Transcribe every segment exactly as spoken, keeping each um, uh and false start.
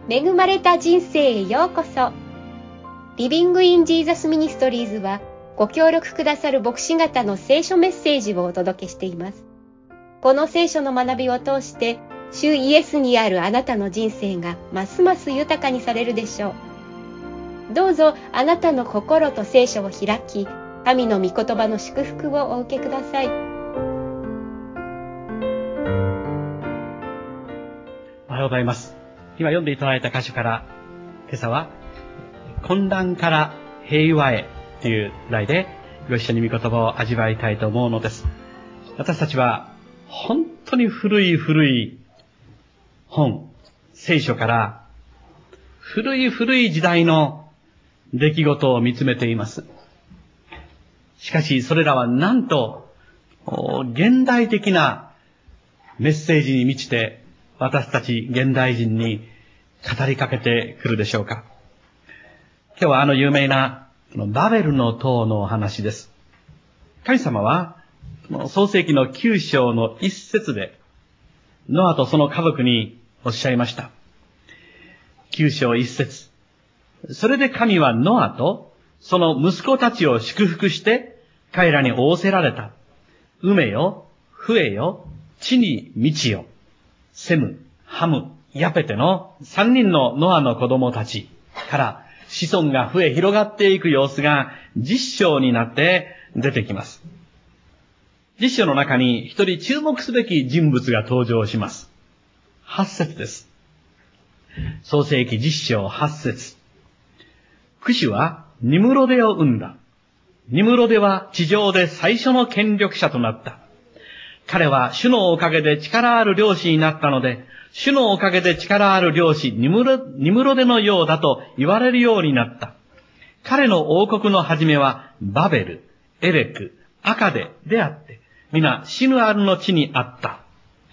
恵まれた人生へようこそ。リビングインジーザスミニストリーズはご協力くださる牧師方の聖書メッセージをお届けしています。この聖書の学びを通して主イエスにあるあなたの人生がますます豊かにされるでしょう。どうぞあなたの心と聖書を開き、神の御言葉の祝福をお受けください。 おはようございます。今読んでいただいた箇所から、今朝は混乱から平和へという題でご一緒に御言葉を味わいたいと思うのです。私たちは本当に古い古い本、聖書から古い古い時代の出来事を見つめています。しかしそれらはなんと現代的なメッセージに満ちて私たち現代人に語りかけてくるでしょうか。今日はあの有名なバベルの塔のお話です。神様は創世記のきゅう章の一節でノアとその家族におっしゃいました。きゅう章一節。それで神はノアとその息子たちを祝福して彼らに仰せられた。埋めよ、増えよ、地に満ちよ。セム、ハム、ヤペテの三人のノアの子供たちから子孫が増え広がっていく様子が実章になって出てきます。実章の中に一人注目すべき人物が登場します。八節です。創世記実章八節。クシュはニムロデを生んだ。ニムロデは地上で最初の権力者となった。彼は主のおかげで力ある領主になったので、主のおかげで力ある領主ニムロ、ニムロデのようだと言われるようになった。彼の王国の始めはバベル、エレク、アカデであって、皆シヌアルの地にあった。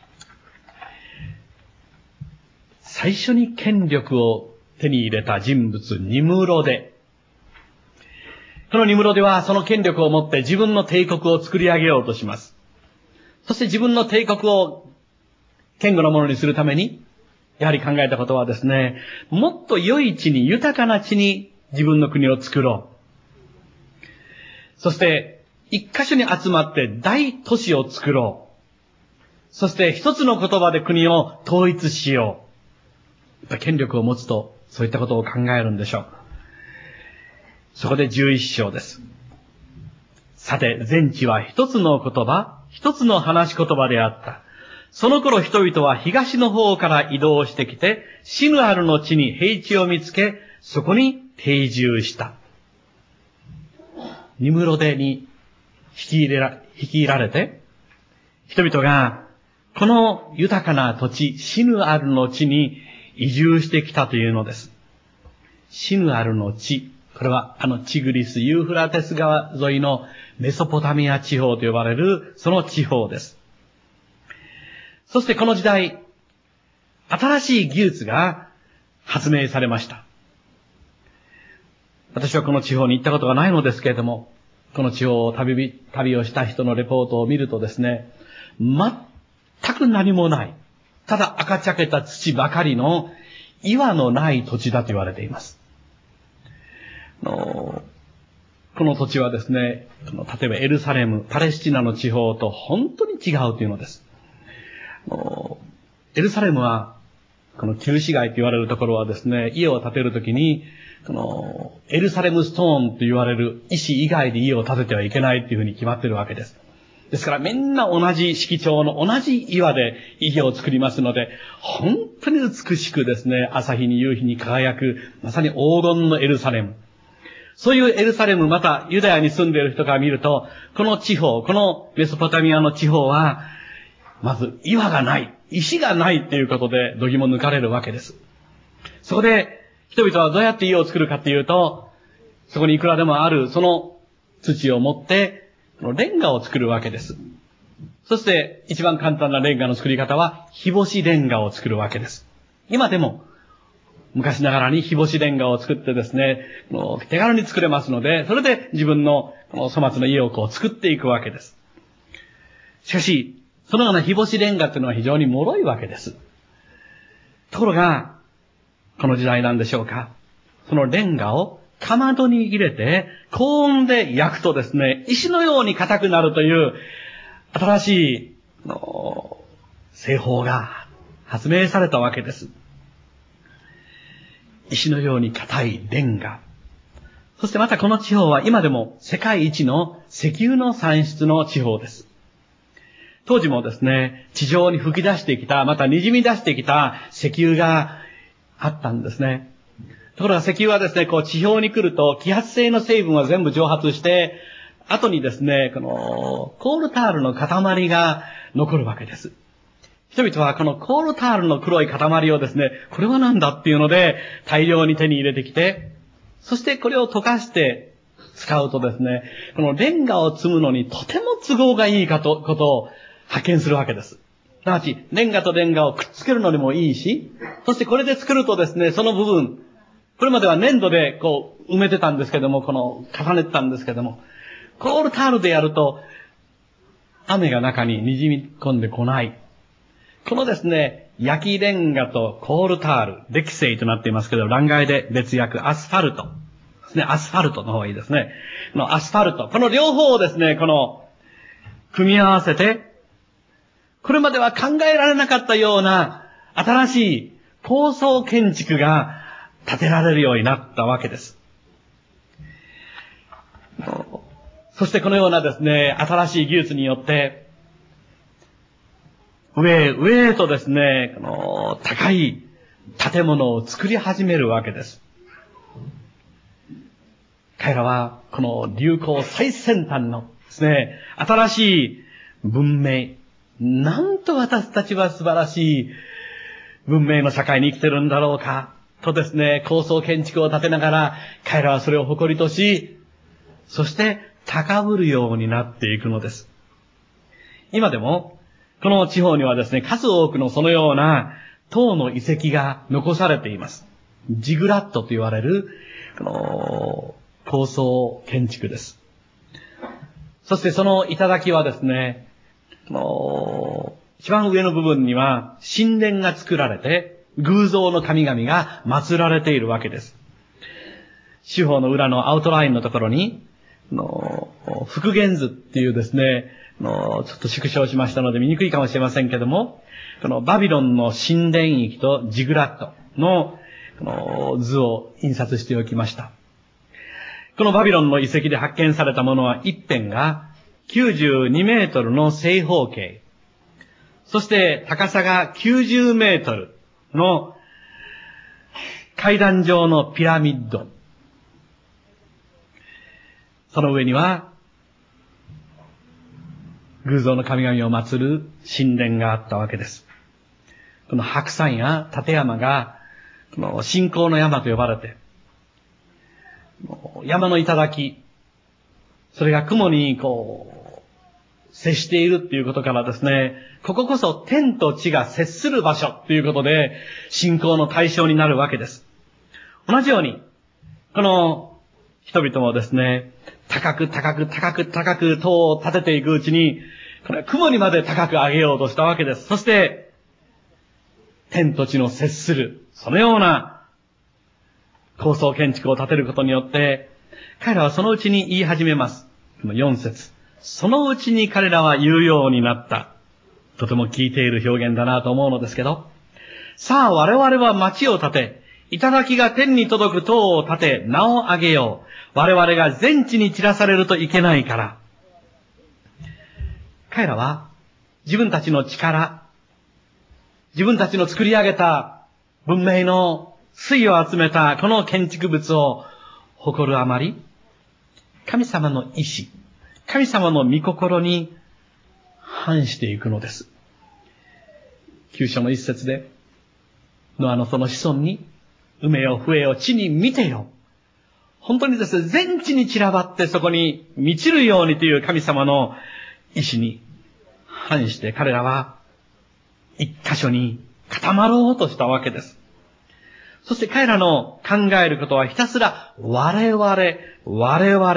最初に権力を手に入れた人物、ニムロデ。このニムロデはその権力を持って自分の帝国を作り上げようとします。そして自分の帝国を堅固なものにするために、やはり考えたことはですね、もっと良い地に、豊かな地に自分の国を作ろう。そして、一箇所に集まって大都市を作ろう。そして一つの言葉で国を統一しよう。やっぱ権力を持つと、そういったことを考えるんでしょう。そこでじゅういっ章です。さて、全地は一つの言葉、一つの話し言葉であった。その頃人々は東の方から移動してきて、シヌアルの地に平地を見つけ、そこに定住した。ニムロデに引き入れら、引き入られて、人々がこの豊かな土地、シヌアルの地に移住してきたというのです。シヌアルの地、これはあのチグリス、ユーフラテス川沿いのメソポタミア地方と呼ばれるその地方です。そしてこの時代、新しい技術が発明されました。私はこの地方に行ったことがないのですけれども、この地方を旅、旅をした人のレポートを見るとですね、全く何もない。ただ赤茶けた土ばかりの岩のない土地だと言われています。のこの土地はですね、例えばエルサレム、パレスチナの地方と本当に違うというのです。エルサレムは、この旧市街と言われるところはですね、家を建てるときに、このエルサレムストーンと言われる石以外で家を建ててはいけないというふうに決まっているわけです。ですからみんな同じ色調の同じ岩で家を作りますので、本当に美しくですね、朝日に夕日に輝く、まさに黄金のエルサレム。そういうエルサレム、またユダヤに住んでいる人から見ると、この地方、このメソポタミアの地方は、まず岩がない、石がないということで度肝抜かれるわけです。そこで人々はどうやって家を作るかというと、そこにいくらでもあるその土を持ってレンガを作るわけです。そして一番簡単なレンガの作り方は日干しレンガを作るわけです。今でも昔ながらに日干しレンガを作ってですね、手軽に作れますので、それで自分の粗末の家をこう作っていくわけです。しかし、そのような日干しレンガというのは非常に脆いわけです。ところが、 この時代なんでしょうか。そのレンガをかまどに入れて、高温で焼くとですね、石のように硬くなるという、新しい、の製法が発明されたわけです。石のように硬いレンガ。そしてまたこの地方は今でも世界一の石油の産出の地方です。当時もですね、地上に吹き出してきた、また滲み出してきた石油があったんですね。ところが石油はですね、こう地表に来ると揮発性の成分は全部蒸発して、後にですね、このコールタールの塊が残るわけです。人々はこのコールタールの黒い塊をですね、これは何だっていうので大量に手に入れてきて、そしてこれを溶かして使うとですね、このレンガを積むのにとても都合がいいかと、ことを発見するわけです。すなわち、レンガとレンガをくっつけるのにもいいし、そしてこれで作るとですね、その部分、これまでは粘土でこう埋めてたんですけども、この重ねてたんですけども、コールタールでやると、雨が中に滲み込んでこない。このですね、焼きレンガとコールタール、デキセイとなっていますけど、欄外で別訳、アスファルト。ですね、アスファルトの方がいいですね。このアスファルト。この両方をですね、この、組み合わせて、これまでは考えられなかったような、新しい高層建築が建てられるようになったわけです。そしてこのようなですね、新しい技術によって、上へ上へとですね、この高い建物を作り始めるわけです。彼らはこの流行最先端のですね、新しい文明、なんと私たちは素晴らしい文明の社会に生きてるんだろうか、とですね、高層建築を建てながら、彼らはそれを誇りとし、そして高ぶるようになっていくのです。今でも、この地方にはですね、数多くのそのような塔の遺跡が残されています。ジグラットと言われる、この高層建築です。そしてその頂はですね、この一番上の部分には神殿が作られて、偶像の神々が祀られているわけです。四方の裏のアウトラインのところに、の復元図っていうですね、のちょっと縮小しましたので見にくいかもしれませんけども、このバビロンの神殿域とジグラットの、この図を印刷しておきました。このバビロンの遺跡で発見されたものは一辺がきゅうじゅうにメートルの正方形、そして高さがきゅうじゅうメートルの階段状のピラミッド。その上には偶像の神々を祀る神殿があったわけです。この白山や立山がこの信仰の山と呼ばれて、山の頂、それが雲にこう接しているっていうことからですね、こここそ天と地が接する場所ということで信仰の対象になるわけです。同じようにこの人々もですね、高く高く高く高く塔を建てていくうちに、これ雲にまで高く上げようとしたわけです。そして天と地の接するそのような高層建築を建てることによって、彼らはそのうちに言い始めます。よん節。そのうちに彼らは言うようになった。とても聞いている表現だなと思うのですけど、さあ我々は町を建て、頂が天に届く塔を建て、名を上げよう。我々が全地に散らされるといけないから。彼らは自分たちの力、自分たちの作り上げた文明の粋を集めたこの建築物を誇るあまり、神様の意志、神様の御心に反していくのです。九章の一節で、ノアのその子孫に、埋めよ増えよ地に満てよ。本当にですね、全地に散らばってそこに満ちるようにという神様の意志に反して彼らは一箇所に固まろうとしたわけです。そして彼らの考えることはひたすら我々、我々。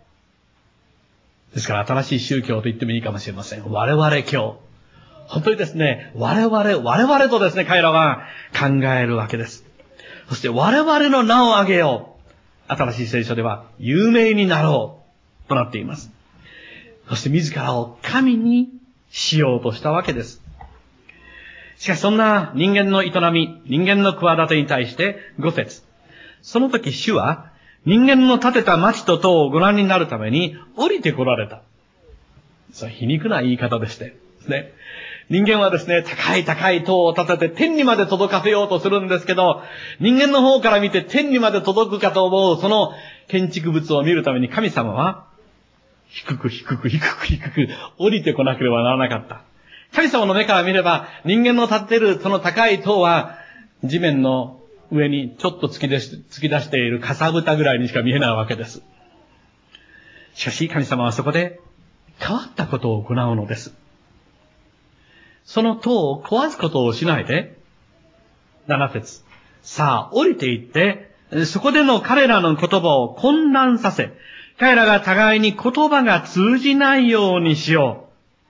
ですから新しい宗教と言ってもいいかもしれません。我々教。本当にですね、我々、我々とですね、彼らは考えるわけです。 そして我々の名を上げよう。新しい聖書では有名になろうとなっています。そして自らを神にしようとしたわけです。しかしそんな人間の営み、人間の企てに対してご節。その時主は人間の建てた町と塔をご覧になるために降りて来られた。それ皮肉な言い方でしてですね。人間はですね、高い高い塔を建てて天にまで届かせようとするんですけど、人間の方から見て天にまで届くかと思うその建築物を見るために神様は低く低く低く低く降りてこなければならなかった。神様の目から見れば人間の建っているその高い塔は地面の上にちょっと突き出し、突き出しているかさぶたぐらいにしか見えないわけです。しかし神様はそこで変わったことを行うのです。その塔を壊すことをしないで、なな節。さあ、降りていって、そこでの彼らの言葉を混乱させ、彼らが互いに言葉が通じないようにしよ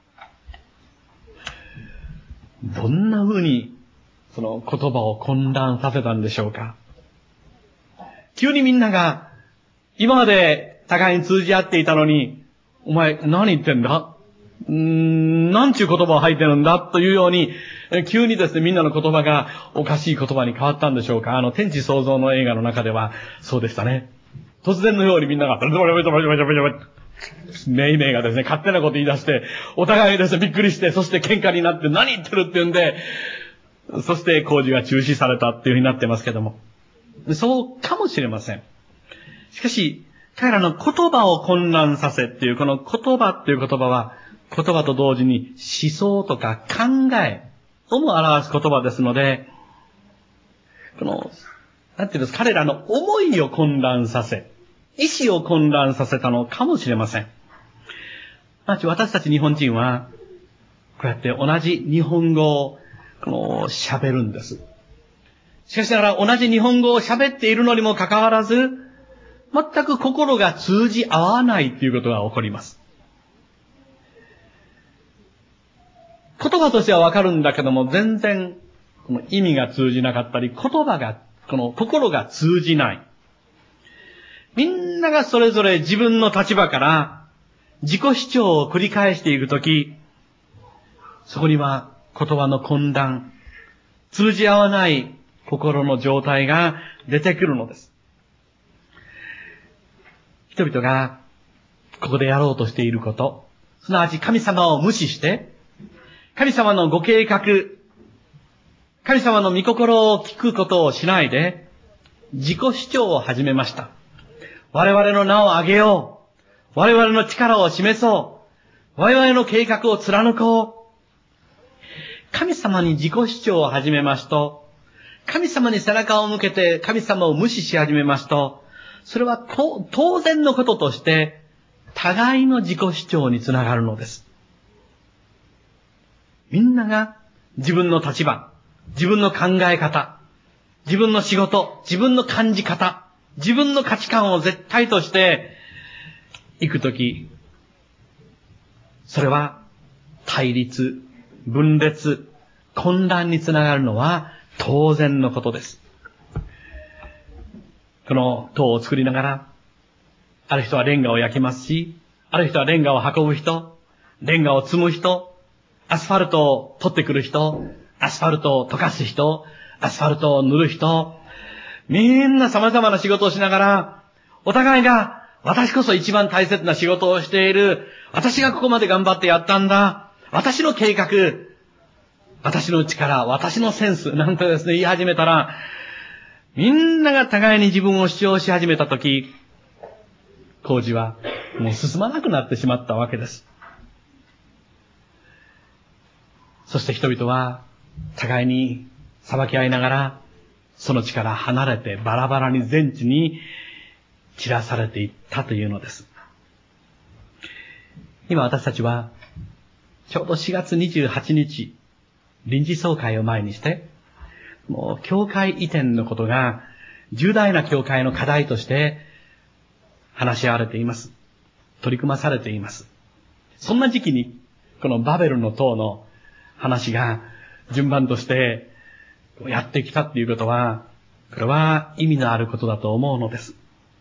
う。どんな風に、その言葉を混乱させたんでしょうか。急にみんなが、今まで互いに通じ合っていたのに、お前何言ってんだうーん、なんちゅう言葉を吐いてるんだというように、急にですね、みんなの言葉がおかしい言葉に変わったんでしょうか。あの、天地創造の映画の中ではそうでしたね。突然のようにみんなが、メイメイがですね、勝手なこと言い出して、お互いですね、びっくりして、そして喧嘩になって何言ってるって言うんで、そして工事が中止されたっていう風になってますけども。そうかもしれません。しかし、彼らの言葉を混乱させっていう、この言葉っていう言葉は、言葉と同時に思想とか考えをも表す言葉ですので、この、なんていうんですか、彼らの思いを混乱させ、意志を混乱させたのかもしれません。私たち日本人は、こうやって同じ日本語を、この、喋るんです。しかしながら同じ日本語を喋っているのにもかかわらず、全く心が通じ合わないということが起こります。言葉としてはわかるんだけども、全然、この意味が通じなかったり、言葉が、この心が通じない。みんながそれぞれ自分の立場から自己主張を繰り返していくとき、そこには言葉の混乱、通じ合わない心の状態が出てくるのです。人々がここでやろうとしていること、すなわち神様を無視して、神様のご計画、神様の御心を聞くことをしないで、自己主張を始めました。我々の名を上げよう。我々の力を示そう。我々の計画を貫こう。神様に自己主張を始めますと、神様に背中を向けて神様を無視し始めますと、それは当然のこととして、互いの自己主張につながるのです。みんなが自分の立場、自分の考え方、自分の仕事、自分の感じ方、自分の価値観を絶対として行くとき、それは対立、分裂、混乱につながるのは当然のことです。この塔を作りながら、ある人はレンガを焼きますし、ある人はレンガを運ぶ人、レンガを積む人、アスファルトを取ってくる人、アスファルトを溶かす人、アスファルトを塗る人、みんな様々な仕事をしながら、お互いが私こそ一番大切な仕事をしている、私がここまで頑張ってやったんだ、私の計画、私の力、私のセンス、なんてですね、言い始めたら、みんなが互いに自分を主張し始めたとき、工事はもう進まなくなってしまったわけです。そして人々は互いに裁き合いながら、その地から離れてバラバラに全地に散らされていったというのです。今私たちはちょうどしがつにじゅうはちにち臨時総会を前にして、もう教会移転のことが重大な教会の課題として話し合われています。取り組まされています。そんな時期にこのバベルの塔の話が順番としてやってきたっていうことは、 これは意味のあることだと思うのです。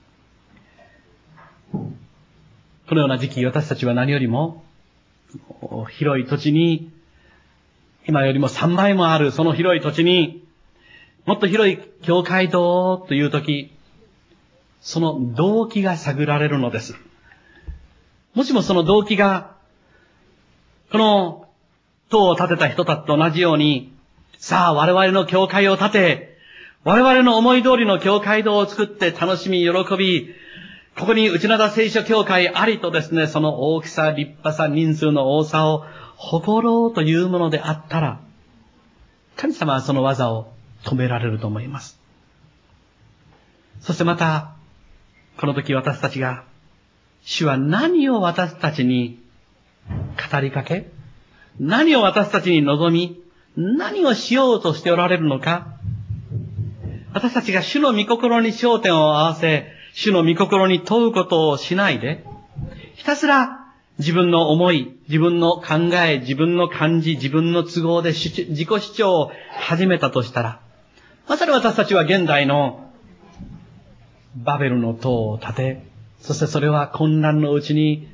このような時期、私たちは何よりも、広い土地に、今よりもさんばいもあるその広い土地に、もっと広い教会堂という時、その動機が探られるのです。もしもその動機が、この塔を建てた人たちと同じように、さあ我々の教会を建て、我々の思い通りの教会堂を作って楽しみ、喜び、ここに内灘聖書教会ありとですね、その大きさ、立派さ、人数の多さを誇ろうというものであったら、神様はその技を止められると思います。そしてまた、この時私たちが、主は何を私たちに語りかけ、何を私たちに望み、何をしようとしておられるのか、私たちが主の御心に焦点を合わせ、主の御心に問うことをしないで、ひたすら自分の思い、自分の考え、自分の感じ、自分の都合で自己主張を始めたとしたら、まさに私たちは現代のバベルの塔を建て、そしてそれは混乱のうちに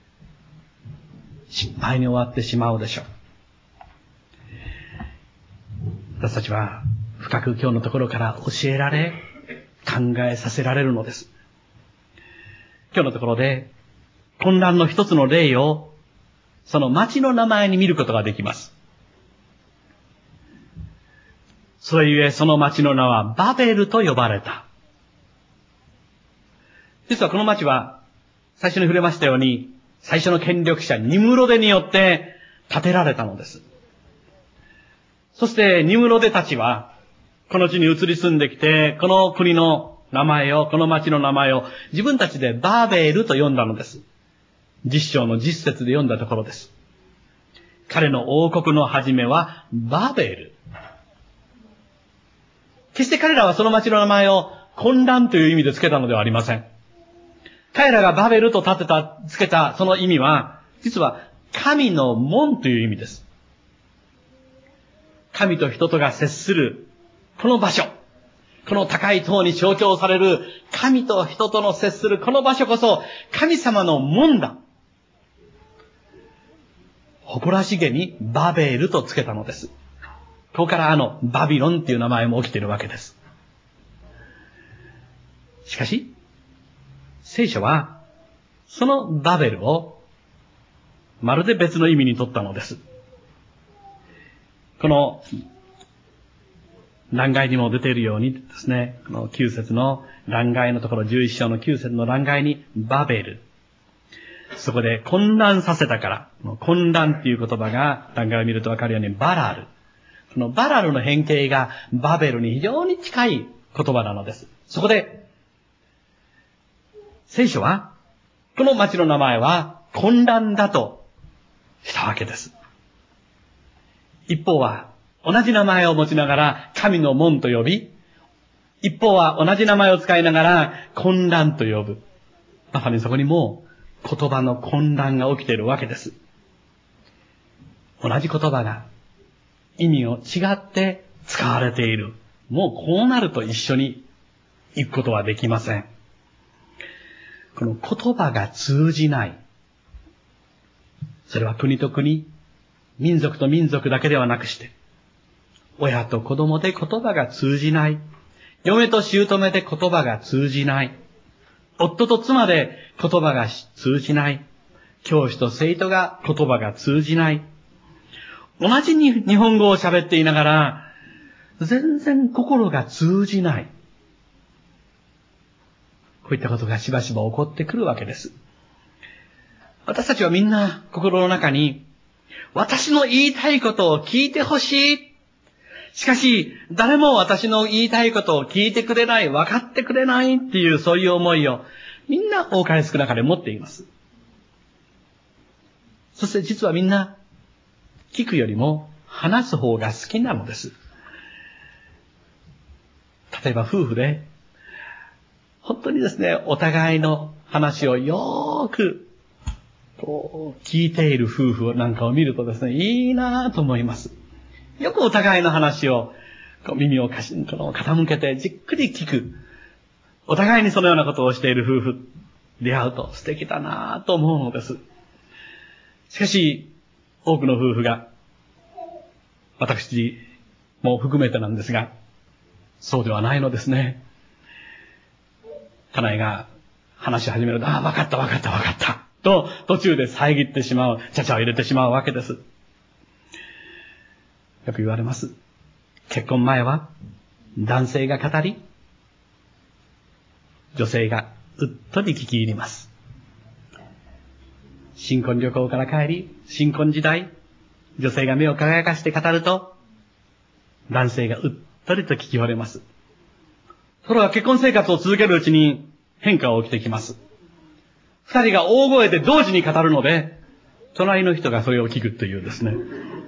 失敗に終わってしまうでしょう。私たちは深く今日のところから教えられ、考えさせられるのです。今日のところで混乱の一つの例をその町の名前に見ることができます。それゆえその町の名はバベルと呼ばれた。実はこの町は最初に触れましたように最初の権力者ニムロデによって建てられたのです。そしてニムロデたちはこの地に移り住んできて、この国の名前を、この町の名前を自分たちでバーベルと呼んだのです。実章の実節で読んだところです。彼の王国の始めはバーベル。決して彼らはその町の名前を混乱という意味で付けたのではありません。彼らがバベルと立てた、付けたその意味は、実は神の門という意味です。神と人とが接するこの場所、この高い塔に象徴される神と人との接するこの場所こそ神様の門だ。誇らしげにバベルと付けたのです。ここからあのバビロンっていう名前も起きているわけです。しかし、聖書はそのバベルをまるで別の意味に取ったのです。この欄外にも出ているようにですね、このきゅう節の欄外のところ、じゅういっ章のきゅう節の欄外にバベル。そこで混乱させたから、混乱っていう言葉が欄外を見るとわかるようにバラル。このバラルの変形がバベルに非常に近い言葉なのです。そこで、聖書は、この町の名前は混乱だとしたわけです。一方は、同じ名前を持ちながら神の門と呼び、一方は同じ名前を使いながら混乱と呼ぶ。まさにそこにもう言葉の混乱が起きているわけです。同じ言葉が意味を違って使われている。もうこうなると一緒に行くことはできません。この言葉が通じない。それは国と国、民族と民族だけではなくして、親と子供で言葉が通じない。嫁と姑で言葉が通じない。夫と妻で言葉が通じない。教師と生徒が言葉が通じない。同じに日本語を喋っていながら、全然心が通じない。こういったことがしばしば起こってくるわけです。私たちはみんな心の中に、私の言いたいことを聞いてほしい。しかし、誰も私の言いたいことを聞いてくれない、分かってくれないっていうそういう思いをみんな多かれ少なかれ持っています。そして実はみんな聞くよりも話す方が好きなのです。例えば夫婦で本当にですね、お互いの話をよーくこう聞いている夫婦なんかを見るとですね、いいなぁと思います。よくお互いの話をこう耳をかし、この傾けてじっくり聞く。お互いにそのようなことをしている夫婦、出会うと素敵だなぁと思うのです。しかし、多くの夫婦が、私も含めてなんですが、そうではないのですね。家内が話し始めると、ああ、わかったわかったわかった。と、途中で遮ってしまう、ちゃちゃを入れてしまうわけです。よく言われます。結婚前は、男性が語り、女性がうっとり聞き入ります。新婚旅行から帰り、新婚時代、女性が目を輝かして語ると、男性がうっとりと聞き惚れます。ところが結婚生活を続けるうちに変化が起きてきます。二人が大声で同時に語るので、隣の人がそれを聞くというですね。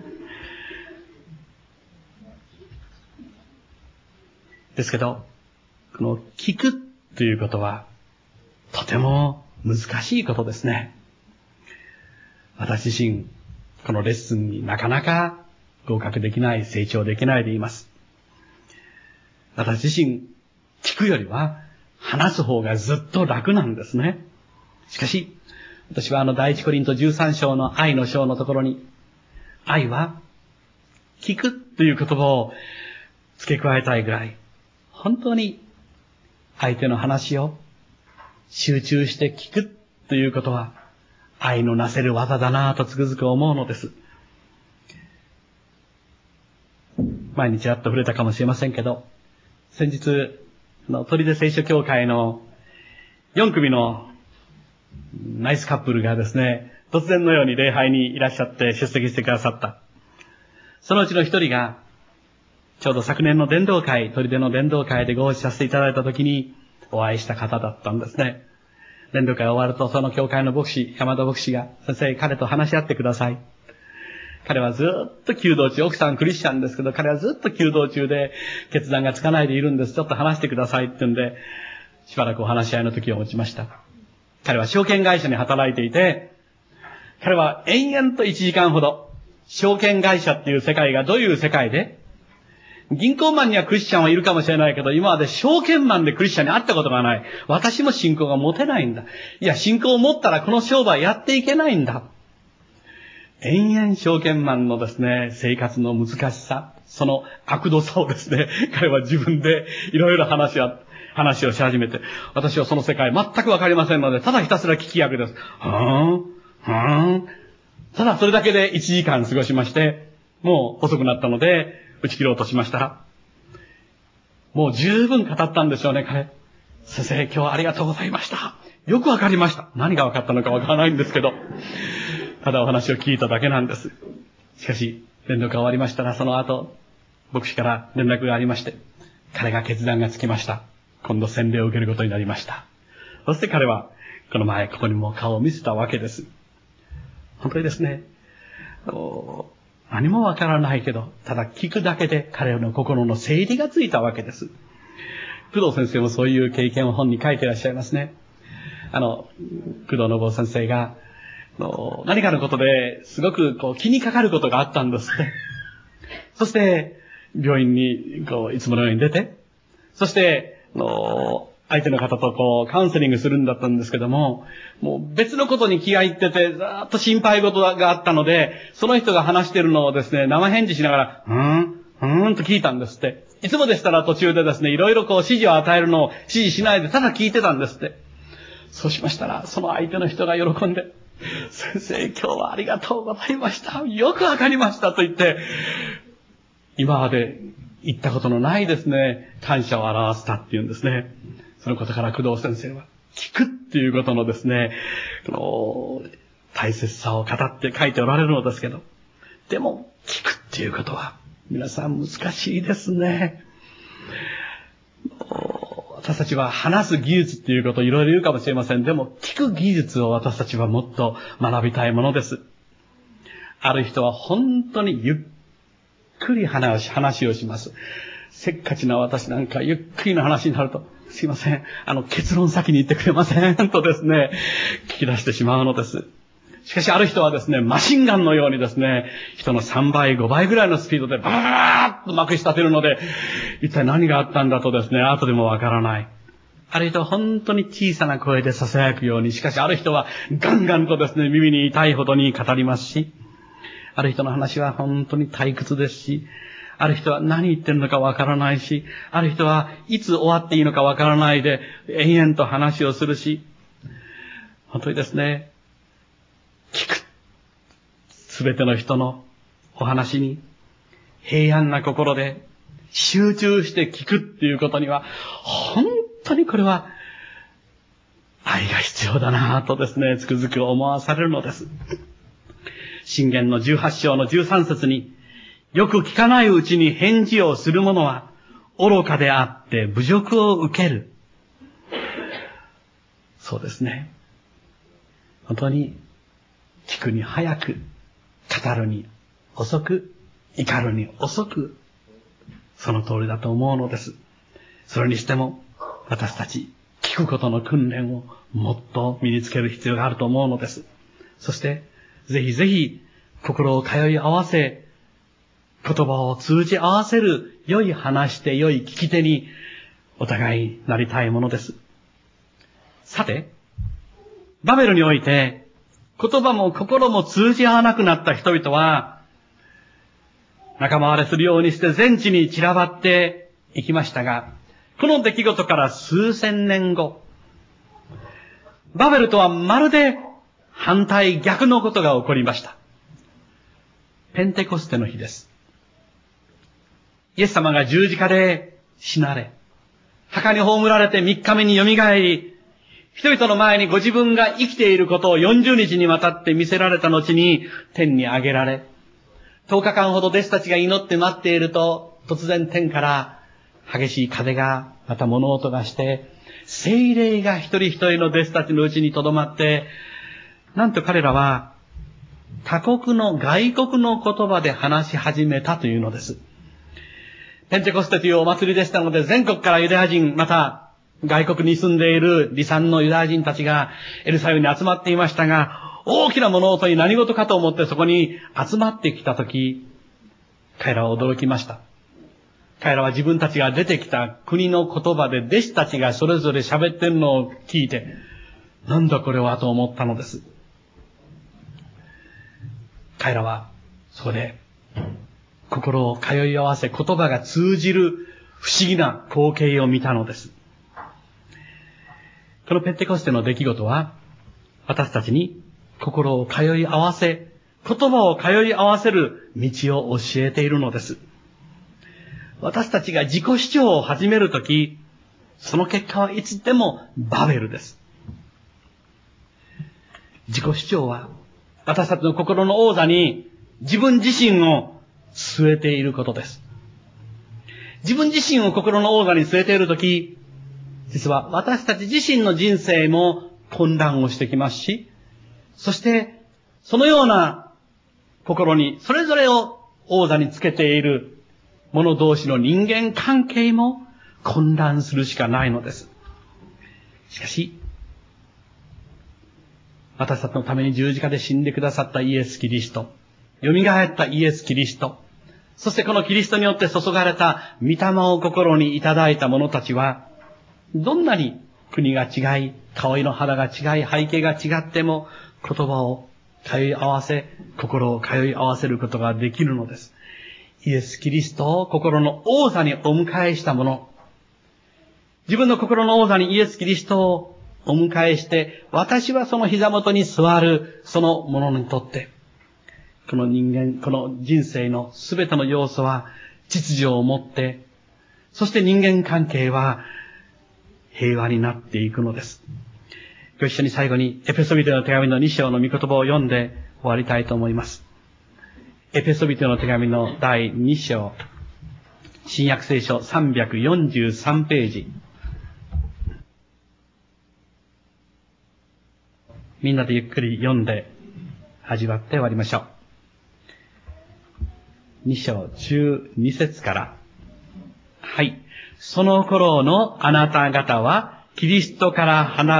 ですけど、この聞くということは、とても難しいことですね。私自身、このレッスンになかなか合格できない、成長できないでいます。私自身、聞くよりは話す方がずっと楽なんですね。しかし、私はあの第一コリントじゅうさん章の愛の章のところに、愛は聞くという言葉を付け加えたいぐらい、本当に相手の話を集中して聞くということは、愛のなせる技だなぁとつくづく思うのです。前にちらっと触れたかもしれませんけど、先日、の砦聖書協会のよん組のナイスカップルがですね、突然のように礼拝にいらっしゃって出席してくださった。そのうちの一人が、ちょうど昨年の伝道会、砦の伝道会でご一緒させていただいたときにお会いした方だったんですね。伝道会終わると、その教会の牧師、山田牧師が、先生、彼と話し合ってください。彼はずっと弓道中、奥さんクリスチャンですけど、彼はずっと弓道中で決断がつかないでいるんです。ちょっと話してくださいって言うんで、しばらくお話し合いの時を持ちました。彼は証券会社に働いていて、彼は延々といちじかんほど、証券会社っていう世界がどういう世界で、銀行マンにはクリスチャンはいるかもしれないけど、今まで証券マンでクリスチャンに会ったことがない。私も信仰が持てないんだ。いや、信仰を持ったらこの商売やっていけないんだ。延々証券マンのですね、生活の難しさ、その悪度さをですね、彼は自分でいろいろ話を、話をし始めて、私はその世界全くわかりませんので、ただひたすら聞き役です。はぁ、はぁ。ただそれだけでいちじかん過ごしまして、もう遅くなったので、打ち切ろうとしましたら、もう十分語ったんでしょうね、彼。先生、今日はありがとうございました。よくわかりました。何がわかったのかわからないんですけど、ただお話を聞いただけなんです。しかし、連絡が終わりましたら、その後、牧師から連絡がありまして、彼が決断がつきました。今度洗礼を受けることになりました。そして彼は、この前、ここにも顔を見せたわけです。本当にですね、何もわからないけど、ただ聞くだけで彼の心の整理がついたわけです。工藤先生もそういう経験を本に書いていらっしゃいますね。あの、工藤信夫先生が、何かのことですごくこう気にかかることがあったんですって。そして、病院にこういつものように出て、そして、の相手の方とこうカウンセリングするんだったんですけども、もう別のことに気が入ってて、ずーっと心配事があったので、その人が話しているのをですね、生返事しながら、うーん、うーんと聞いたんですって。いつもでしたら途中でですね、いろいろこう指示を与えるのを指示しないで、ただ聞いてたんですって。そうしましたら、その相手の人が喜んで、先生、今日はありがとうございました。よくわかりましたと言って、今まで言ったことのないですね、感謝を表したっていうんですね。そのことから工藤先生は、聞くっていうことのですね、この大切さを語って書いておられるのですけど、でも、聞くっていうことは、皆さん難しいですね。私たちは話す技術っていうことをいろいろ言うかもしれません。でも、聞く技術を私たちはもっと学びたいものです。ある人は本当にゆっくり話をします。せっかちな私なんかゆっくりの話になると、すいません、あの結論先に言ってくれませんとですね、聞き出してしまうのです。 しかしある人はですね、マシンガンのようにですね、人のさんばい、ごばいぐらいのスピードでバーッとまくし立てるので、一体何があったんだとですね、後でもわからない。ある人は本当に小さな声で囁くように、しかしある人はガンガンとですね、耳に痛いほどに語りますし、ある人の話は本当に退屈ですし、ある人は何言ってるのかわからないし、ある人はいつ終わっていいのかわからないで延々と話をするし、本当にですね、聞く。すべての人のお話に平安な心で集中して聞くっていうことには、本当にこれは愛が必要だなぁとですね、つくづく思わされるのです。箴言のじゅうはち章のじゅうさん節に、よく聞かないうちに返事をする者は愚かであって侮辱を受ける。そうですね。本当に聞くに早く、語るに遅く、怒るに遅く、その通りだと思うのです。それにしても、私たち、聞くことの訓練をもっと身につける必要があると思うのです。そして、ぜひぜひ、心を通い合わせ、言葉を通じ合わせる良い話し手、良い聞き手に、お互いなりたいものです。さて、バベルにおいて、言葉も心も通じ合わなくなった人々は、仲間割れするようにして全地に散らばっていきましたが、この出来事から数千年後、バベルとはまるで反対逆のことが起こりました。ペンテコステの日です。イエス様が十字架で死なれ、墓に葬られて三日目によみがえり、人々の前にご自分が生きていることをよんじゅうにちにわたって見せられた後に天に上げられ、とおかかんほど弟子たちが祈って待っていると、突然天から激しい風が、また物音がして、聖霊が一人一人の弟子たちのうちに留まって、なんと彼らは他国の外国の言葉で話し始めたというのです。ペンテコステというお祭りでしたので、全国からユダヤ人、また外国に住んでいる離散のユダヤ人たちがエルサレムに集まっていましたが、大きな物音に何事かと思ってそこに集まってきたとき、彼らは驚きました。彼らは自分たちが出てきた国の言葉で弟子たちがそれぞれ喋ってるのを聞いて、なんだこれはと思ったのです。彼らはそこで心を通い合わせ、言葉が通じる不思議な光景を見たのです。このペンテコステの出来事は、私たちに心を通い合わせ、言葉を通い合わせる道を教えているのです。私たちが自己主張を始めるとき、その結果はいつでもバベルです。自己主張は、私たちの心の王座に自分自身を据えていることです。自分自身を心の王座に据えているとき、実は私たち自身の人生も混乱をしてきますし、そしてそのような心にそれぞれを王座につけている者同士の人間関係も混乱するしかないのです。しかし、私たちのために十字架で死んでくださったイエス・キリスト、蘇ったイエス・キリスト、そしてこのキリストによって注がれた御霊を心にいただいた者たちは、どんなに国が違い、顔色の肌が違い、背景が違っても、言葉を通い合わせ、心を通い合わせることができるのです。イエス・キリストを心の王座にお迎えした者、自分の心の王座にイエス・キリストをお迎えして、私はその膝元に座る、その者にとって、この人間、この人生のすべての要素は秩序を持って、そして人間関係は平和になっていくのです。ご一緒に最後にエペソビテの手紙のに章の御言葉を読んで終わりたいと思います。エペソビテの手紙のだいに章、新約聖書さんびゃくよんじゅうさんページ。みんなでゆっくり読んで味わって終わりましょう。に章じゅうに節から。はい。その頃のあなた方はキリストから離れ、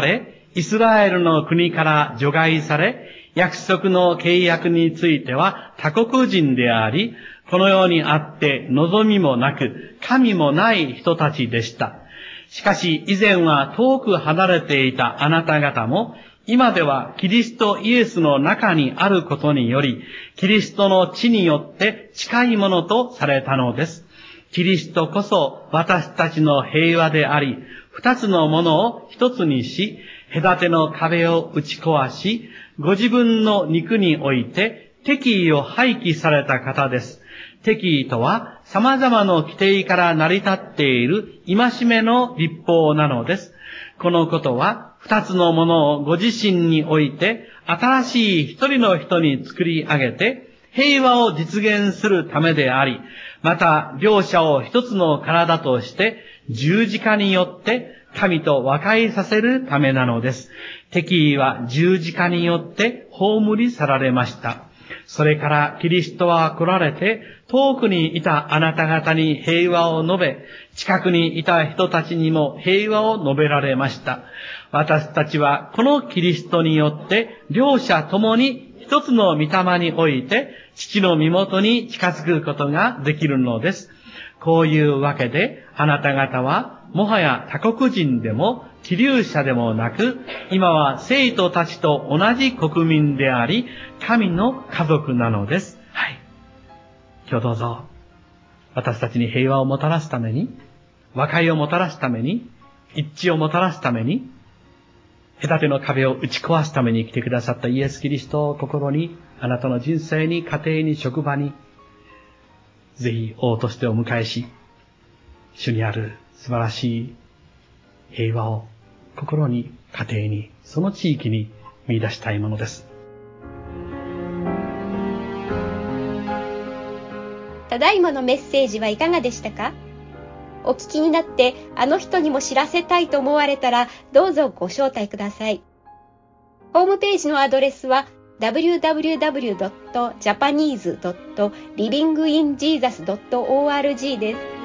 イスラエルの国から除外され、約束の契約については他国人であり、この世にあって望みもなく、神もない人たちでした。しかし以前は遠く離れていたあなた方も、今ではキリストイエスの中にあることにより、キリストの血によって近いものとされたのです。キリストこそ私たちの平和であり、二つのものを一つにし、隔ての壁を打ち壊し、ご自分の肉において敵意を廃棄された方です。敵意とは様々な規定から成り立っている戒めの律法なのです。このことは二つのものをご自身において新しい一人の人に作り上げて平和を実現するためであり、また両者を一つの体として十字架によって神と和解させるためなのです。敵意は十字架によって葬り去られました。それからキリストは来られて、遠くにいたあなた方に平和を述べ、近くにいた人たちにも平和を述べられました。私たちはこのキリストによって、両者ともに一つの御霊において、父の身元に近づくことができるのです。こういうわけで、あなた方は、もはや他国人でも、寄留者でもなく、今は生徒たちと同じ国民であり、神の家族なのです。はい。今日どうぞ、私たちに平和をもたらすために、和解をもたらすために、一致をもたらすために、隔ての壁を打ち壊すために来てくださったイエス・キリストを心に、あなたの人生に、家庭に、職場に、ぜひ王としてお迎えし、主にある素晴らしい平和を心に、家庭に、その地域に見出したいものです。 ただいまのメッセージはいかがでしたか？お聞きになってあの人にも知らせたいと思われたらどうぞご招待ください。ホームページのアドレスは ダブリューダブリューダブリュードットジャパニーズドットリビングインジーザスドットオーアールジー です。